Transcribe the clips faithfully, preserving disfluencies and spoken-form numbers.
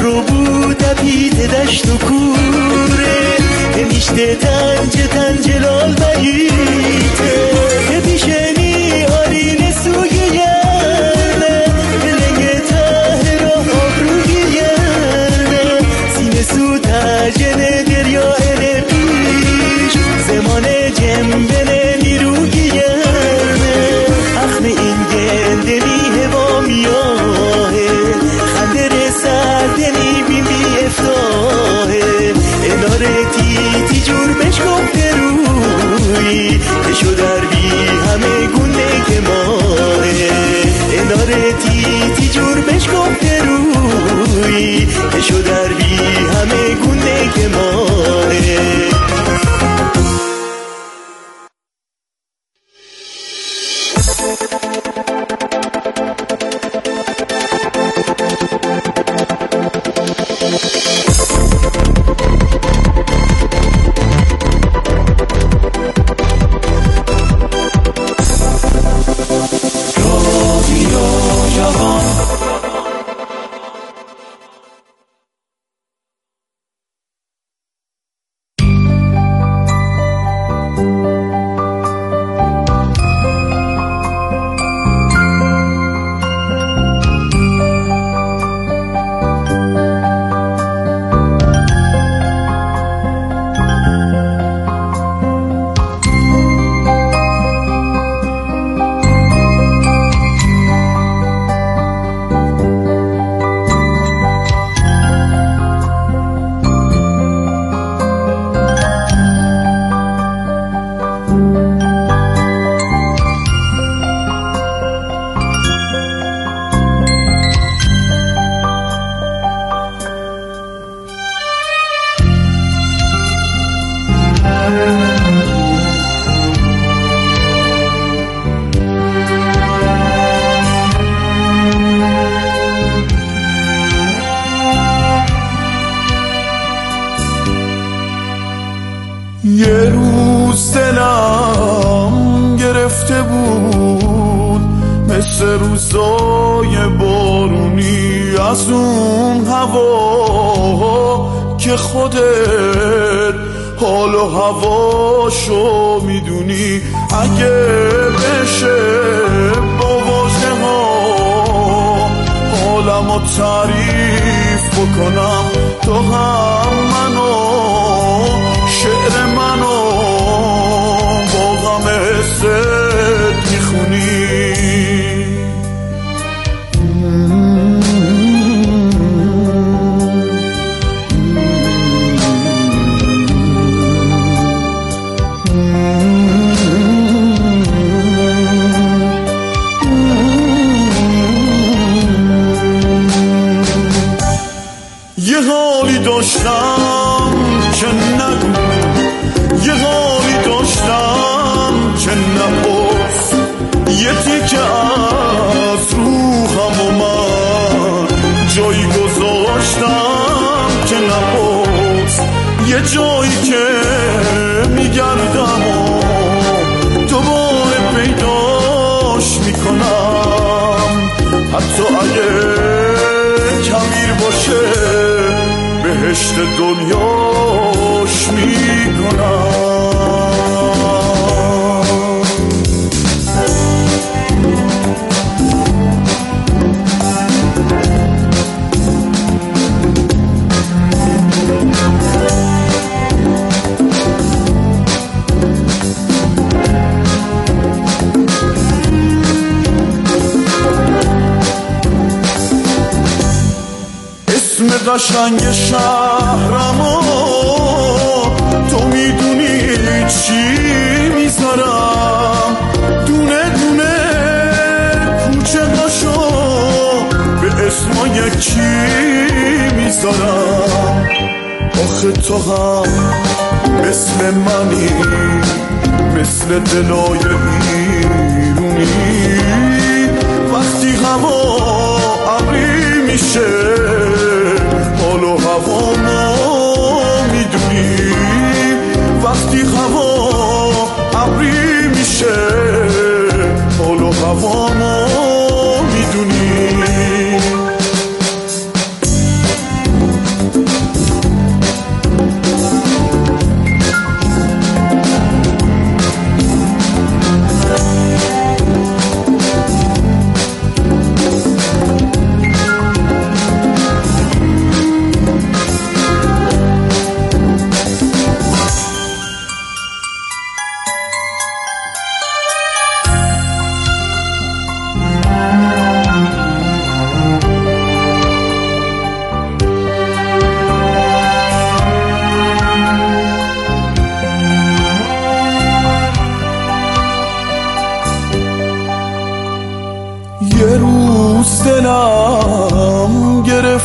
رو بود پیت دشت و کوره همیشته تنج تنج لال بیته پیشنی آرین سوی یرنه دلنگ ته را آبروی یرنه سینه سو تجنه دریا اره پیش زمانه جنبنه نیروی یرنه اخم این گنده می هوا میاهه خندر سردنی بیم بی افتاهه اناره تی تی جور بشکم روی تشو در بی همه گونه که ماه اناره تی تی جور بشکم روی تشو در بی همه گونه که ماه یه روز دلم گرفته بود مثل روزای بارونی از اون هوا که خودت حال و هواشو میدونی اگه بشه با واژه ها حالمو تعریف بکنم تو هم منو شعر منو با غم حست میخونی یه حالی داشتم که نگو یه حالی داشتم که نپرس یه تیکه از روحم و من جایی گذاشتم که نپرس یه جایی که میگردم و دوباره پیداش میکنم حتی اگه کبیر باشه بهشت دنیاش میکنم اسم قشنگ شهرمو تو میدونی چی میذارم دونه دونه کوچه هاشو به اسم یکی میذارم آخه تو هم مثل منی مثل دلای ایرونی وقتی هوا ابری میشه حال و هوا ما میدونی وقتی هوا ابری میشه حال و هوا ما میدونی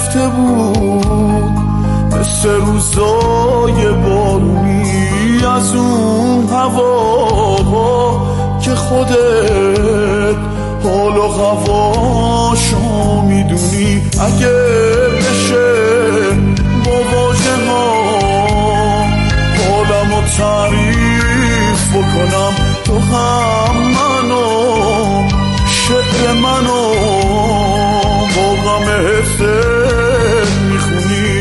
رفته بود مثل روزای بارونی از اون هوا که خودت حال و هواشو میدونی. اگه بشه با واژه ها حالمو تعریف بکنم، تو هم منو شعر منو با غم حسه میخونی.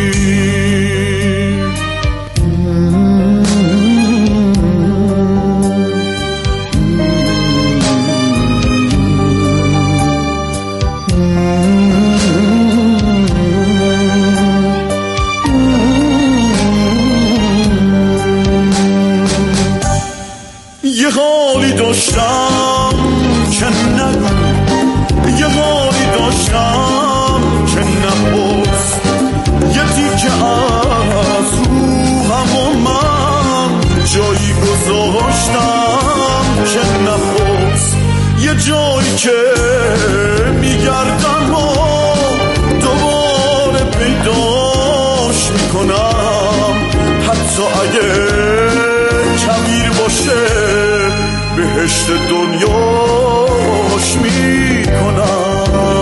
یه حالی داشتم که نگو، یه حالی داشتم که نپرس، یه تیکه از روحم و من جایی گذاشتم که نپرس، یه جایی که میگردم و دوباره پیداش میکنم، حتی اگه کبیر باشه بهشت دنیاش میکنم.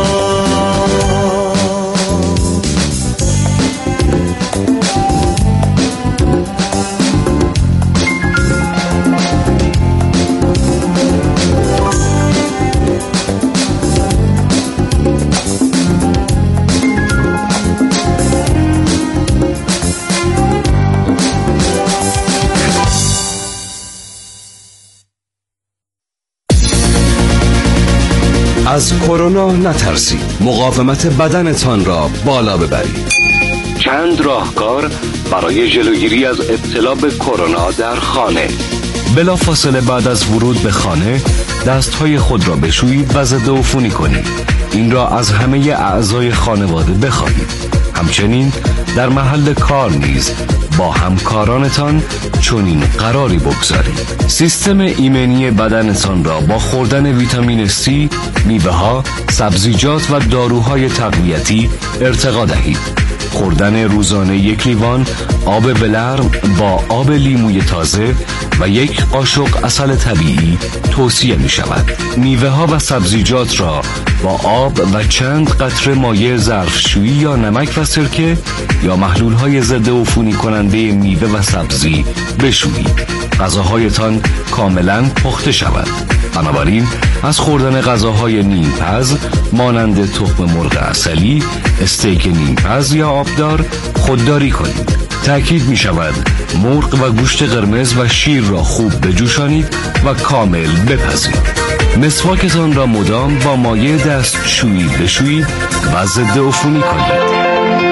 از کرونا نترسید، مقاومت بدنتان را بالا ببرید. چند راهکار برای جلوگیری از ابتلا به کرونا در خانه. بلافاصله بعد از ورود به خانه دستهای خود را بشویید و ضد عفونی کنید. این را از همه اعضای خانواده بخواهید. همچنین در محل کار نیز با همکارانتان چنین قراری بگذارید. سیستم ایمنی بدنتان را با خوردن ویتامین C، میوه‌ها، سبزیجات و داروهای تقویتی ارتقا دهید. خوردن روزانه یک لیوان آب ولرم با آب لیموی تازه و یک قاشق عسل طبیعی توصیه می شود. میوه ها و سبزیجات را با آب و چند قطره مایع ظرفشویی یا نمک و سرکه یا محلول های ضد عفونی کننده میوه و سبزی بشویید. غذاهایتان کاملا پخته شود. بنابراین از خوردن غذاهای نیمپز مانند تخم مرغ عسلی، استیک نیمپز یا آبدار خودداری کنید. تأکید می شود مرغ و گوشت قرمز و شیر را خوب بجوشانید و کامل بپزید. مسواکتان را مدام با مایع دستشویی بشویید و ضد عفونی کنید.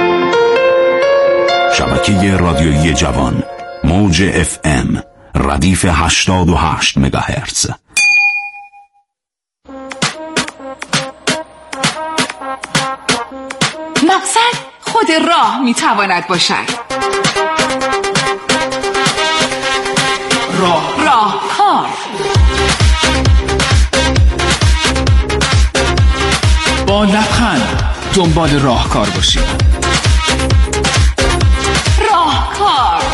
شبکه رادیویی جوان، موج اف ام، ردیف هشتاد و هشت مگاهرتز. مقصد خود راه میتواند باشد. راه راهکار. با لبخند دنبال راهکار باشید. راهکار.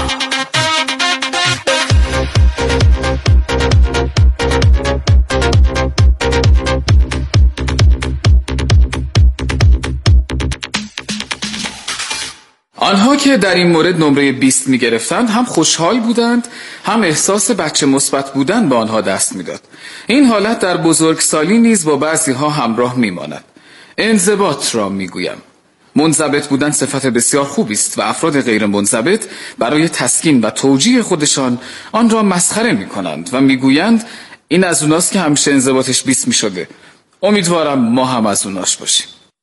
آنها که در این مورد نمره بیست می گرفتند هم خوشحال بودند، هم احساس بچه مثبت بودن به آنها دست می داد. این حالت در بزرگسالی نیز با بعضی ها همراه می ماند. انضباط را می گویم. منضبط بودن صفت بسیار خوبی است و افراد غیر منضبط برای تسکین و توجیه خودشان آن را مسخره می کنند و می گویند این از اوناست که همیشه انضباطش بیست می شده. امیدوارم ما هم از اوناش باشیم.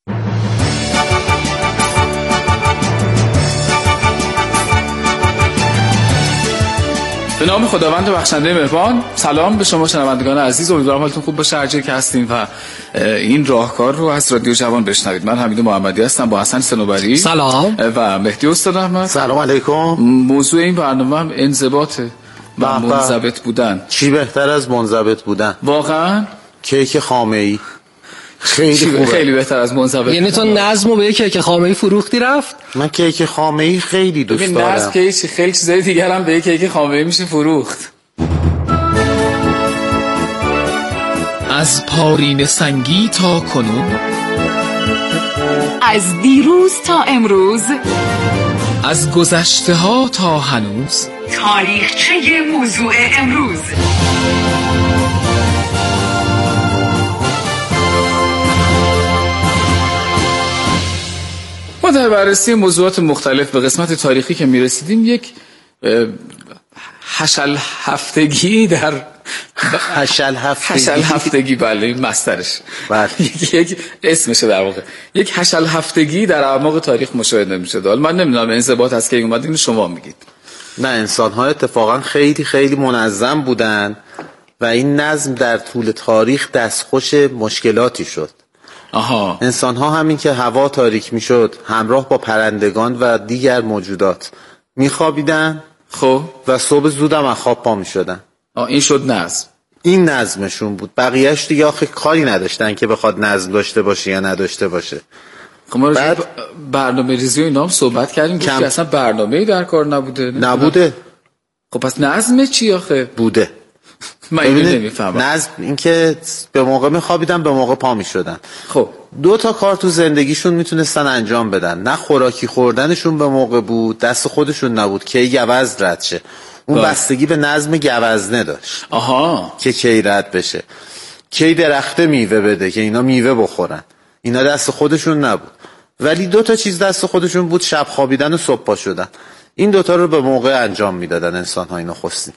به نام خداوند بخشنده مهربان. سلام به شما شنوندگان عزیز، امیدوارم حالتون خوب باشه هر جایی که هستین و این راهکار رو از رادیو جوان بشنوید. من حمید محمدی هستم با حسن صنوبری. سلام. و مهدی استاد احمد. سلام علیکم. موضوع این برنامه هم انضباطه و منضبط بودن. چی بهتر از منضبط بودن؟ واقعا کیک خامه‌ای. خیلی خوبه، خیلی بهتر از منضبط. یعنی تو نظمو به یک کیک خامه‌ای فروختی رفت؟ من کیک خامه‌ای خیلی دوست ببین دارم. نظم که خیلی چیزای دیگر هم به یک کیک خامه‌ای میشه فروخت. از پارین سنگی تا کنون، از دیروز تا امروز، از گذشته ها تا هنوز، تاریخچه موضوع امروز. ما در بررسی موضوعات مختلف به قسمت تاریخی که میرسیدیم یک هشل هفتگی در هشل هفتگی هشل هفتگی بله این مصدرش بله یک اسمشه در واقع، یک هشل هفتگی در اعماق تاریخ مشاهده میشه. حالا من نمیدونم انضباط از کی اومد، اینو شما میگید. نه، انسان ها اتفاقا خیلی خیلی منظم بودن و این نظم در طول تاریخ دستخوش مشکلاتی شد. آها. انسان ها همین که هوا تاریک میشد همراه با پرندگان و دیگر موجودات میخوابیدن، خب و صبح زودم از خواب پا میشدن. آه این شد نظم. این نظمشون بود. بقیهش دیگه آخه کاری نداشتن که بخواد نظم داشته باشه یا نداشته باشه. خب ما بعد برنامه ریزی و اینا هم صحبت کردیم کم... که اصلا برنامه‌ای در کار نبوده. نبوده. خب پس نظم چی آخه؟ بوده. من اینو نمیفهمم. نظم این که به موقع میخوابیدن به موقع پا میشدن. خب دو تا کار تو زندگیشون میتونستن انجام بدن. نه خوراکی خوردنشون به موقع بود، دست خودشون نبود که گوزن رد شه. اون باید. بستگی به نظم گوزنه داشت. آها. که کی رد بشه، کی درخته میوه بده که اینا میوه بخورن. اینا دست خودشون نبود. ولی دو تا چیز دست خودشون بود، شب خوابیدن و صبح پا شدن. این دوتا رو به موقع انجام میدادن انسان های نخستین.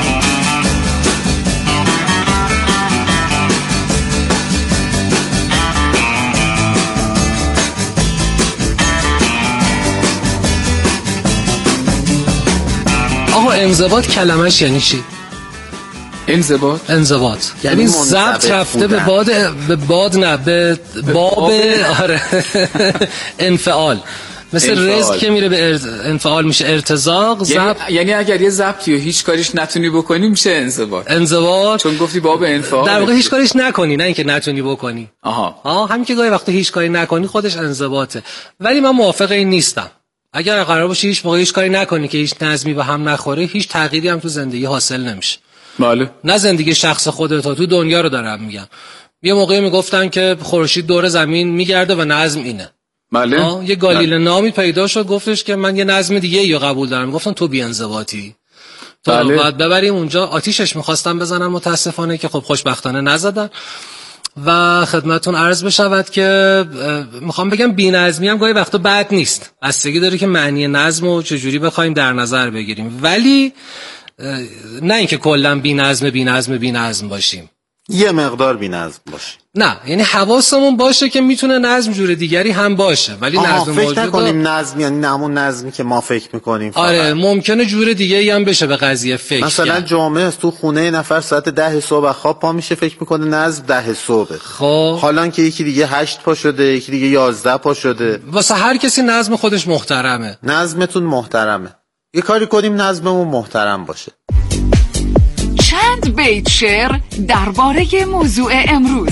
آقا انضباط کلمش یعنی چی؟ انضباط انضباط یعنی ضبط رفته به باد به باد نه به باب آره انفعال، مثل رزق که میره به انفعال میشه ارتزاق. ضبط یعنی, یعنی اگر یه ضبطی و هیچ کاریش نتونی بکنی میشه انضباط. انضباط چون گفتی باب انفعال در واقع هیچ کاریش نکنی، نه اینکه نتونی بکنی. آها آها همین که گاهی وقتا هیچ کاری نکنی خودش انضباطه. ولی من موافق این نیستم. اگر قرار باشه هیچ موقع هیچ کاری نکنی که هیچ نظمی به هم نخوره، هیچ تغییری هم تو زندگی حاصل نمیشه. بله. نه زندگی شخص خودت، تو دنیا رو دارم میگم. یه موقعی میگفتن که خورشید دور زمین میگرده و نظم اینه. بله. یه گالیله نامی پیدا شد گفتش که من یه نظم دیگه رو قبول دارم. گفتن تو بی انضباطی. تو بله. بعد ببریم اونجا. آتیشش می‌خواستن بزنن متاسفانه که خب خوشبختانه نزدن. و خدمتون عرض بشود که میخوام بگم بی‌نظمی هم گاهی وقتا بد نیست. بستگی داره که معنی نظم رو چجوری بخوایم در نظر بگیریم، ولی نه اینکه کلا بی‌نظم بی‌نظم بی‌نظم باشیم. یه مقدار بی‌نظم باشه. نه یعنی حواسمون باشه که میتونه نظم جور دیگری هم باشه، ولی نظم موجود. فکر نکنیم نظم یعنی همون نظمی که ما فکر میکنیم. آره ممکنه جور دیگری هم بشه به قضیه فکر. مثلا جامعه است تو خونه نفر ساعت ده صبح خواب پا میشه فکر میکنه نظم ده صبح. خب حالا که یکی دیگه هشت پا شده، یکی دیگه یازده پا شده. واسه هر کسی نظم خودش محترمه. نظمتون محترمه. یه کاری کنیم نظممون محترم باشه. چند بیت شعر درباره موضوع امروز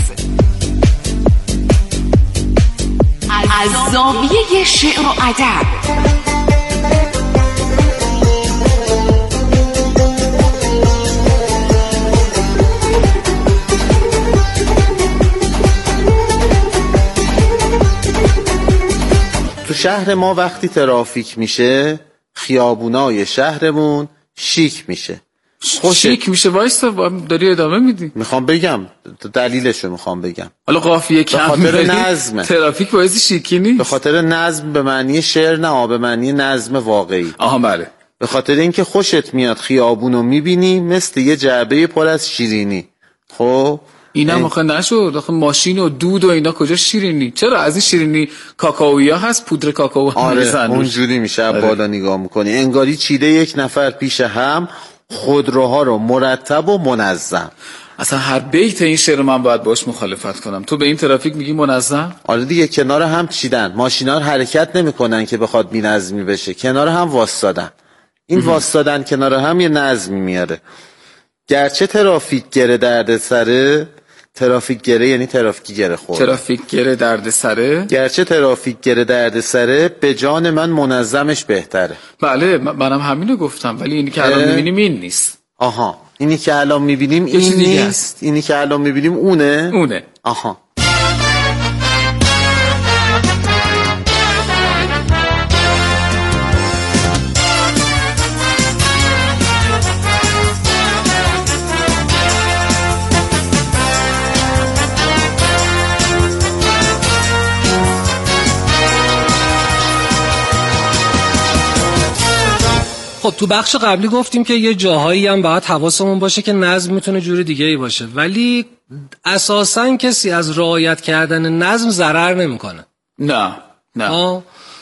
از زاویه شعر و ادب. تو شهر ما وقتی ترافیک میشه خیابونای شهرمون شیک میشه. شیک میشه. وایسا داری ادامه میدی. میخوام بگم دلیلشو میخوام بگم. حالا قافیه کم به خاطر نظم. ترافیک باعث شیکی نیست. به خاطر نظم به معنی شعر نه، به معنی نظم واقعی. آها بله. به خاطر اینکه خوشت میاد خیابونو میبینی مثل یه جعبه پر از شیرینی. خب اینم آخه نشد. آخه ماشین و دود و اینا کجا شیرینی؟ چرا از این شیرینی کاکائویا هست، پودر کاکائو. آره اونجوری میشه. آره. بالا نگاه میکنی انگاری چیده یک نفر پیش هم خودروها رو مرتب و منظم. اصلا هر بیت این شعر من باید باش مخالفت کنم. تو به این ترافیک میگی منظم؟ آره دیگه کنار هم چیدن، ماشینا حرکت نمیکنن که بخواد بی‌نظمی بشه، کنار هم واسطادن. این واسطادن کنار هم یه نظمی میاره. گرچه ترافیک گره درد سره، ترافیک گره یعنی ترافیکی گره خورد. ترافیک گره درد سره. گرچه ترافیک گره درد سره به جان من منظمش بهتره. بله منم همینو گفتم، ولی اینی که الان میبینیم این نیست. آها اینی که الان میبینیم این نیست. اینی که الان میبینیم اونه. اونه. آها. خب تو بخش قبلی گفتیم که یه جاهایی هم باید حواسمون باشه که نظم میتونه جوری دیگه ای باشه، ولی اساساً کسی از رعایت کردن نظم ضرر نمیکنه. نه نه آه.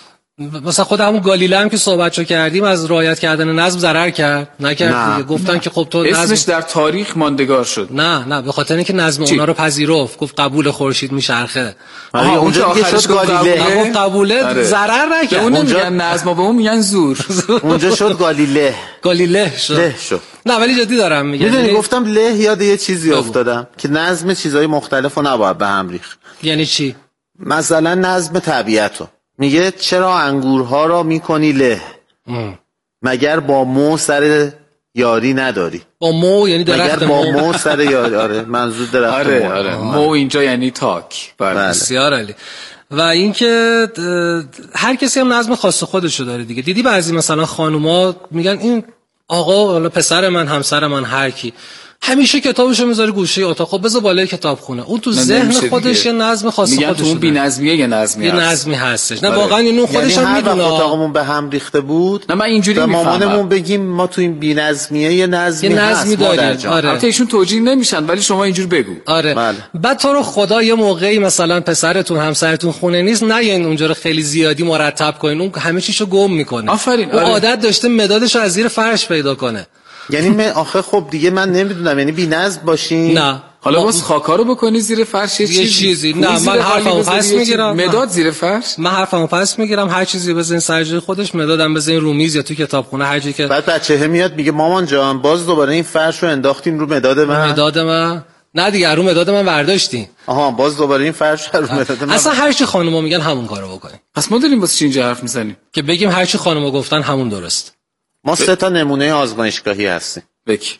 مثلا خود همون گالیله هم که صحبتشو کردیم از رعایت کردن نظم ضرر کرد نکرد دیگه. گفتن نه. که خب تو اسمش نظم در تاریخ ماندگار شد. نه نه به خاطر اینکه نظم اونا رو پذیرفت، گفت قبول خورشید میچرخه. آها اونجا دیگه شد گالیله. گفت قبوله ضرر نکرد. اون میگن نظم، به اون میگن زور. اونجا شد گالیله. گالیله شد. له شد. نه ولی جدی دارم میگم. میدونی گفتم له یاد یه چیزی افتادم که نظم چیزای مختلفو نباید به هم ریخت. یعنی چی؟ مثلا نظم طبیعتو میگه چرا انگورها را میکنی له ام. مگر با مو سر یاری نداری. با مو یعنی درخت مگر با مو سر یاری. آره منظور درخت آره مو. آره مو اینجا یعنی تاک. بله. بسیار عالی. و اینکه هر کسی هم نظم خاص خودشو داره دیگه. دیدی بعضی مثلا خانوما میگن این آقا حالا پسر من همسر من هر کی همیشه کتابشو میذاره گوشه اتاق، خب بذار بالای کتابخونه. اون تو ذهن خودش یه نظم خاص خودش داره. میگن تو اون بی‌نظمیه یه نظمی هست. یه نظمی هستش. نه واقعا اینو خودش هم میدونه. یعنی اتاقمون به هم ریخته بود. نه من اینجوری میفهمم. مامانمون بگیم ما تو این بی‌نظمیه یه نظمی هست. یه نظمی داریم. آره. البته ایشون توجیه نمیشن ولی شما اینجور بگو. آره. بله. بعد تو رو خدا یه موقعی مثلا پسرتون همسرتون خونه نیست، نگین اونجا رو خیلی زیادی مرتب کنین. اون همه چیشو گم میکنه. آفرین. اون عادت داشته مدادشو از زیر فرش پیدا کنه. یعنی من آخه خب دیگه من نمیدونم، یعنی بی‌نظم باشین. نه حالا باز خاکا رو بکنی زیر فرش یه چیزی, چیزی. نه من حرفمو پس میگیرم. مداد زیر فرش. من حرفمو پس میگیرم، هر چیزی بزنین سر جای خودش، مدادم بزنین رو میز یا تو کتابخونه هر جایی که. بعد بچه‌ها میاد میگه مامان جان باز دوباره این فرش رو انداختین رو مداد من. مداد من نه دیگه رو مداد من برداشتین. آها باز دوباره این فرش رو مداد من. اصلا هر چی خانوما میگن همون کارو بکنین. پس ما داریم واسه چی اینجا حرف میزنیم که بگیم هر چی خانوما گفتن همون درست. ما سه تا نمونه آزمایشگاهی هستیم. بکی.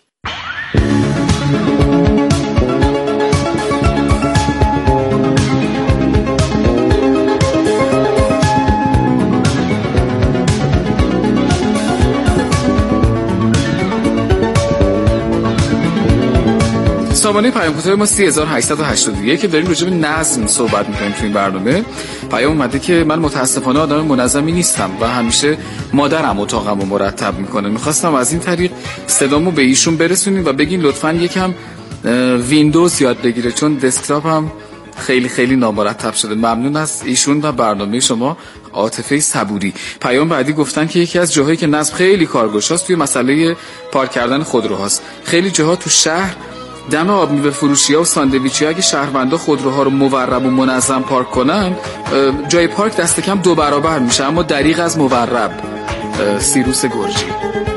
سامانه پیام کوتاه ما سه هزار و هشتصد و هشتاد و یک که داریم راجع به نظم صحبت می‌کنیم تو این برنامه. پیام اومده که من متاسفانه آدم منظمی نیستم و همیشه مادرم اتاقمو مرتب میکنه. می‌خواستم از این طریق صدامو به ایشون برسونیم و بگین لطفاً یکم ویندوز یاد بگیره چون دسکتاپم خیلی خیلی نامرتب شده. ممنون از ایشون و برنامه شما. عاطفه صبوری. پیام بعدی گفتن که یکی از جاهایی که نظم خیلی کارگشاست توی مسئله پارک کردن خودروهاست. خیلی جاها تو شهر دم آب میوه فروشی‌ها و ساندویچی‌ها اگه شهروندا خودروها رو مورب و منظم پارک کنن جای پارک دست کم دو برابر میشه، اما دریغ از مورب. سیروس گرجی.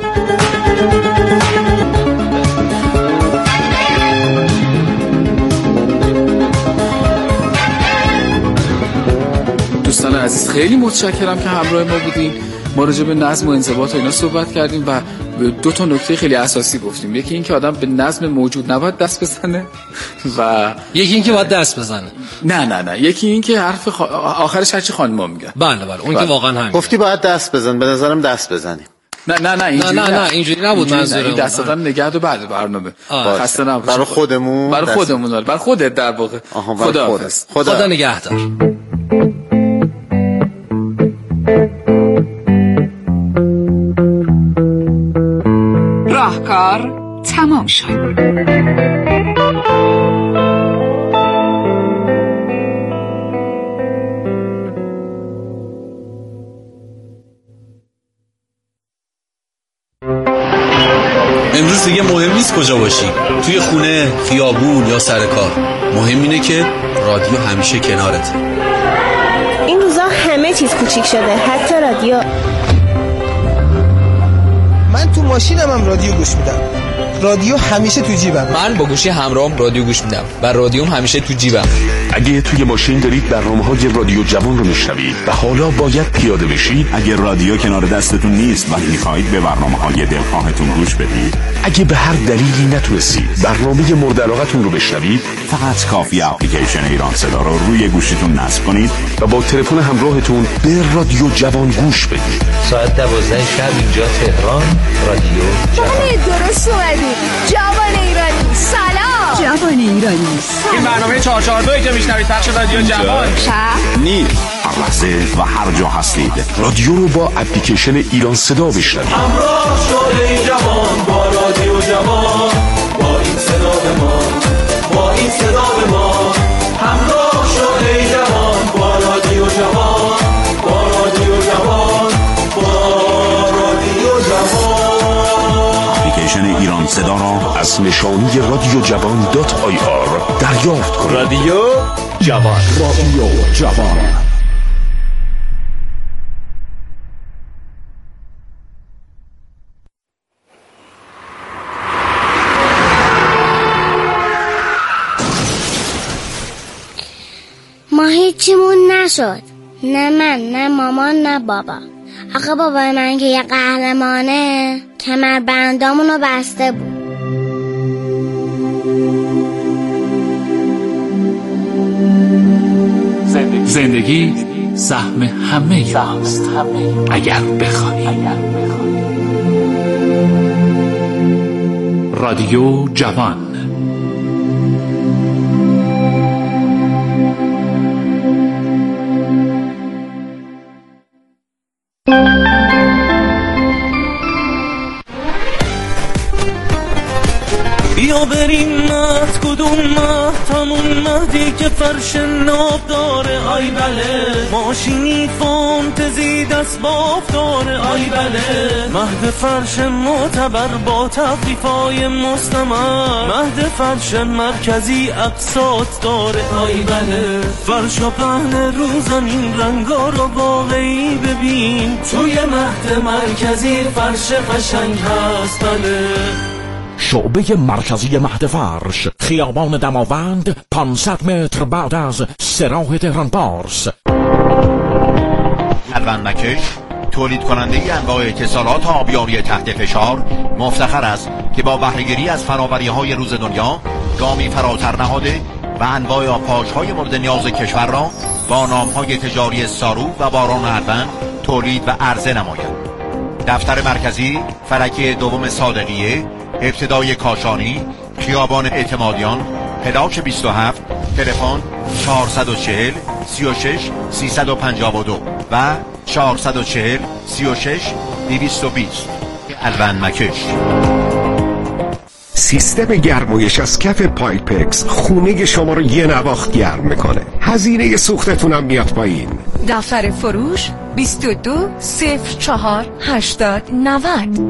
دوستان عزیز خیلی متشکرم که همراه ما بودین. ما راجع به نظم و انضباط و اینا صحبت کردیم و دو تا نکته خیلی اساسی گفتیم. یکی این که آدم به نظم موجود نباید دست بزنه و یکی این که باید دست بزنه. نه نه نه یکی این که حرف خ... آخرش هرچی خانم‌ها میگن. بله بله اون بله. که واقعا همین. گفتی باید دست بزن، به نظرم دست بزنیم. نه نه نه اینجوری نه نه نه اینجوری نبود منظورم. دست دادن نگه دو بعد برنامه. خسته نباش. برای خودمون. برای خودمون برای خودت در واقع. خدا حافظ. خدا, خدا نگهدار. راهکار تمام شد. امروز دیگه مهم نیست کجا باشی، توی خونه، خیابون یا سر کار. مهم اینه که رادیو همیشه کنارته. این روزا همه چیز کوچیک شده، حتی رادیو. من تو ماشینم هم رادیو گوش میدم. رادیو همیشه تو جیبم. من با گوشی همراهم رادیو گوش میدم و رادیوم همیشه تو جیبم. اگه توی ماشین دارید برنامه‌های رادیو جوان رو میشنوید و حالا باید پیاده بشید، اگه رادیو کنار دستتون نیست و می‌خواید به برنامه‌های دلخواهتون گوش بدید، اگه به هر دلیلی نتونستید برنامه مورد علاقتون رو بشنوید، فقط کافیه اپلیکیشن ایران صدا رو روی گوشیتون نصب کنید و با تلفن همراهتون به رادیو جوان گوش بدید. ساعت دوازده شب اینجا تهران، رادیو جوان. درست اومدید. جوان ایرانی سلام. جوان ایرانی سلام. این برنامه چهار چهار دو که میشنوید پخش رادیو جوان نیل هر لحظه و هر جا هستید رادیو رو با اپلیکیشن ایران صدا بشنوید. همراه شد ای جوان با رادیو جوان، با این صدا به ما، با این صدا به ما. همراه شد ای جوان با رادیو جوان، با رادیو جوان، با رادیو جوان. اپلیکیشن ایران صدا را از نشانی رادیو جوان دات آی آر دریافت کنید. رادیو جوان، رادیو جوان. ما هیچیمون نشد، نه من نه مامان نه بابا. آخه بابای من که یه قهرمانه کمربندامونو بسته بود. زندگی, زندگی سهم همه یاست اگر بخوایی. رادیو جوان. بیا بریم مهد کدوم مهد، همون مهدی که فرش ناب داره. آی بله ماشینی فانتزی دست باف داره. آی بله مهد فرش معتبر با تخفیفای مستمر، مهد فرش مرکزی اقساط داره. آی بله فرش و پهن رو زمین رنگا رو واقعی ببین، توی مهد مرکزی فرش قشنگ هست. بله شعبه مرکزی مهد فرش، خیابان دماوند، پانصد متر بعد از سراح تهران پارس. الوند مکش تولید کننده انواع اتصالات آبیاری تحت فشار مفتخر است که با بهره‌گیری از فناوری‌های روز دنیا گامی فراتر نهاده و انواع آبپاش‌های مورد نیاز کشور را با نام‌های تجاری سارو و باران الوند تولید و عرضه نماید. دفتر مرکزی فلکی دوم صادقیه، ابتدای کاشانی، خیابان اعتمادیان، پلاک بیست و هفت، تلفن چهارصد و چهل سی و شش سیصد و پنجاه و دو و چهارصد و چهل سی و شش دویست و بیست. الوند مکش. سیستم گرمایش از کف پایپکس خونه شما رو یه نواخت گرم میکنه. هزینه سوختتون هم میاد پایین. دفتر فروش بیست و دو صفر چهار هشتاد نود.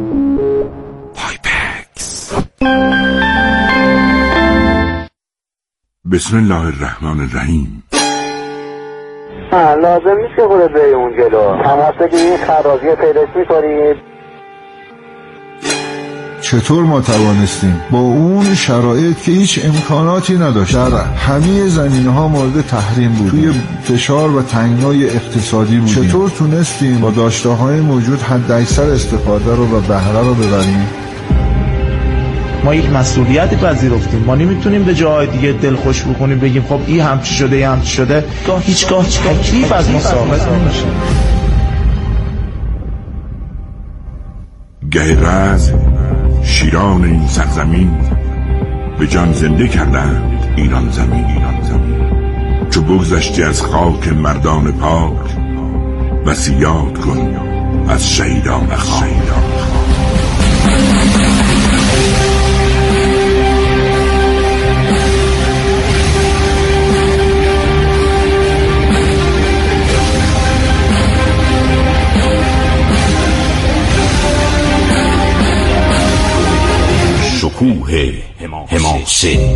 پایپکس. بسم الله الرحمن الرحیم. لازم نیست که خودت بری اون جلو، تماس بگیرید، خراجی پیداش می‌کنید. چطور ما توانستیم با اون شرایط که هیچ امکاناتی نداشت در همه زمینه‌ها مورد تحریم بود، توی فشار و تنگنای اقتصادی بودیم، چطور تونستیم با داشته‌های موجود حداکثر استفاده رو و بهره رو ببریم؟ ما یک مسئولیتی پذیرفتیم. ما نمیتونیم به جای دیگه دل خوش بکنیم بگیم خب این همچی شده این همچی شده. هیچگاه تکلیف از ما ثابت نمیشه. گه رز شیران این سرزمین به جان زنده کردند ایران زمین. ایران زمین چو بگذشتی از خاک مردان پاک، وصیت کن از شهیدان خاک. شکوه حماسه.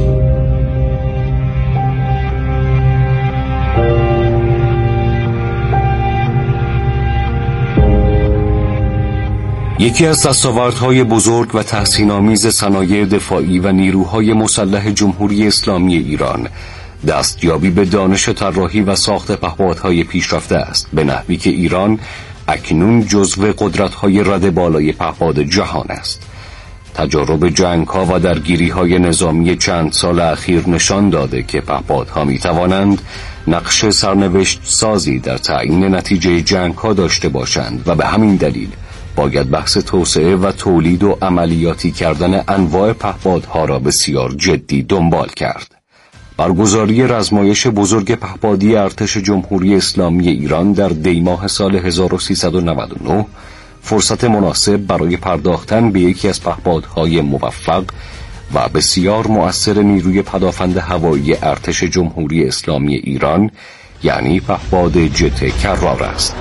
یکی از دستاوردهای بزرگ و تحسین‌آمیز صنایع دفاعی و نیروهای مسلح جمهوری اسلامی ایران دستیابی به دانش طراحی و ساخت پهپادهای پیشرفته است، به نحوی که ایران اکنون جزو قدرت‌های رده بالای پهپاد جهان است. تجارب جنگ‌ها و درگیری‌های نظامی چند سال اخیر نشان داده که پهپادها می‌توانند نقش سرنوشت سازی در تعیین نتیجه جنگ‌ها داشته باشند و به همین دلیل باید بحث توسعه و تولید و عملیاتی کردن انواع پهپادها را بسیار جدی دنبال کرد. برگزاری رزمایش بزرگ پهپادی ارتش جمهوری اسلامی ایران در دی ماه سال هزار و سیصد و نود و نه فرصت مناسب برای پرداختن به یکی از پهپادهای موفق و بسیار مؤثر نیروی پدافند هوایی ارتش جمهوری اسلامی ایران، یعنی پهپاد جت کرار است.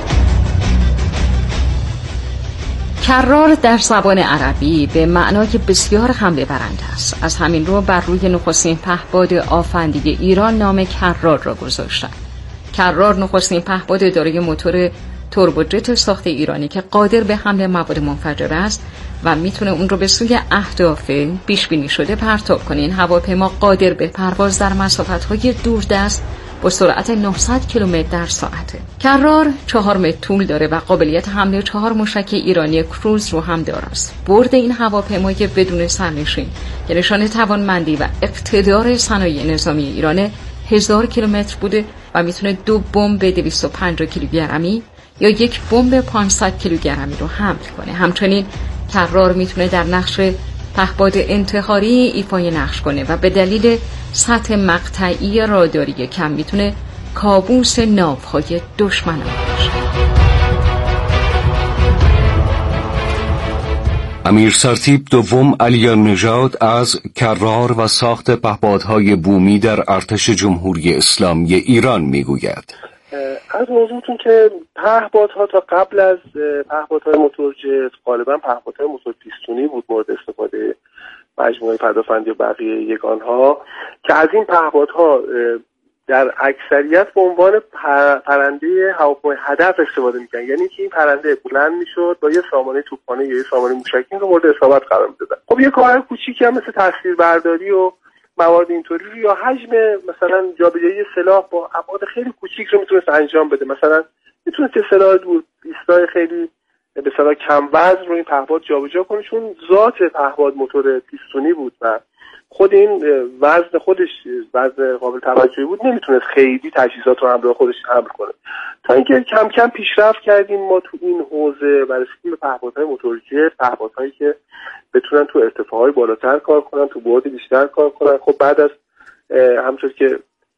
کرار در زبان عربی به معنای بسیار حمله برنده است. از همین رو بر روی نخستین پهپاد آفندی ایران نام کرار را گذاشتند. کرار نخستین پهپاد دارای موتور توربوجت ساخت ایرانی که قادر به حمل مواد منفجره است و میتونه اون رو به سوی اهداف پیش بینی شده پرتاب کنه. این هواپیما قادر به پرواز در مسافت‌های دوردست با سرعت نهصد کیلومتر در ساعته. کرار چهار متر طول داره و قابلیت حمله چهار موشک ایرانی کروز رو هم داره است. برد این هواپیمای بدون سرنشین که نشانه توانمندی و اقتدار صنایع نظامی ایران هزار کیلومتر بوده و میتونه دو بمب دویست و پنجاه کیلوگرمی یا یک بمب پانصد کیلوگرمی رو حمل کنه. همچنین کرار میتونه در نقش پهپاد انتحاری ایفای نقش کنه و به دلیل سطح مقطعی راداری کم میتونه کابوس ناوهای دشمنان باشه. امیر سرتیپ دوم علیان نژاد از کرار و ساخت پهپادهای بومی در ارتش جمهوری اسلامی ایران میگوید. از موضوعتون که پهپادها تا قبل از پهپادهای موتورجت غالبا پهپادهای موتور پیستونی بود مورد استفاده مجموعه پدافندی و بقیه یگانها که از این پهپادها در اکثریت به عنوان پرنده هواپیمای هدف استفاده میکنن، یعنی که این پرنده بلند میشد با یه سامانه توپخانه یا یه سامانه موشکی رو مورد اصابت قرار میدادن. خب یه کار کوچیکی هم مثل تصویربرداری و موارد اینطوری رو یا حجم مثلا جابجایی سلاح با ابعاد خیلی کوچیک رو میتونست انجام بده. مثلا میتونست یه سلاح دور ایستای خیلی به اصطلاح کم وزن رو این پهپاد جابجا کنه، چون ذات پهپاد موتور پیستونی بود و خود این وزن خودش وزن قابل توجهی بود، نمیتونست خیلی تجهیزات رو همراه خودش حمل کنه. تا اینکه کم کم پیشرفت کردیم ما تو این حوزه و رسیدیم به پهپادهای موتورجت، پهپادهایی که بتونن تو ارتفاعهای بالاتر کار کنن، تو بعد بیشتر کار کنن. خب بعد از همونطور که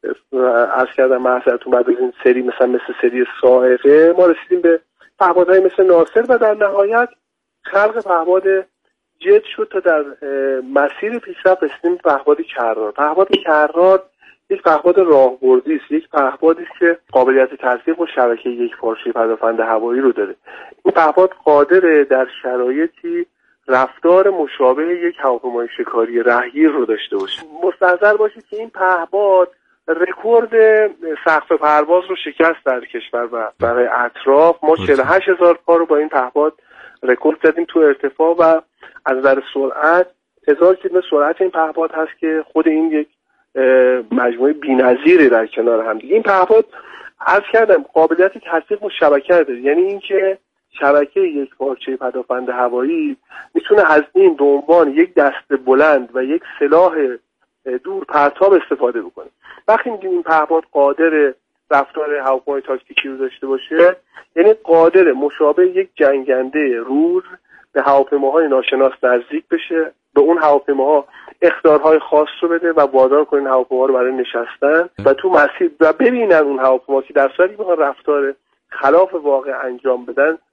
عرض کردم محضرتون، بعد از این سری مثلا مثل سری صاعقه ما رسیدیم به پهپادهای مثل ناصر و در نهایت خلق پهپاد جت شد تا در مسیر پیشرفت رسیدیم به پهپاد کرار. پهپاد کرار یک پهپاد راهبردی است، یک پهپادی است که قابلیت تزریق و شبکه یک پارچه پدافند هوایی رو داره. این پهپاد قادر در شرایطی رفتار مشابه یک هواپیمای شکاری رهگیر رو داشته باشه. مستحضر باشید که این پهپاد رکورد سقف پرواز رو شکست در کشور و برای اطراف. ما چهل و هشت هزار پا رو با این پهپاد رکورد زدیم تو ارتفاع و از نظر سرعت هزار کیلومتر سرعت این پهپاد هست که خود این یک مجموعه بی‌نظیره در کنار هم دیگه. این پهپاد عرض کردم قابلیت تزریق و شبکه داره، یعنی اینکه شبکه یک پارچه پدافند هوایی میتونه از این به عنوان یک دست بلند و یک سلاح دور پرتاب استفاده بکنه. وقتی میگیم این پهپاد قادر رفتار هواپیمای تاکتیکی رو داشته باشه، یعنی قادر مشابه یک جنگنده روز به هواپیماهای ناشناس نزدیک بشه، به اون هواپیماها اخطارهای خاص رو بده و وادار کنه هواپیما رو برای نشستن و تو مسیر و ببینن اون هواپیما که در صورتی بخوان رفتار خلاف واقع انجام بدن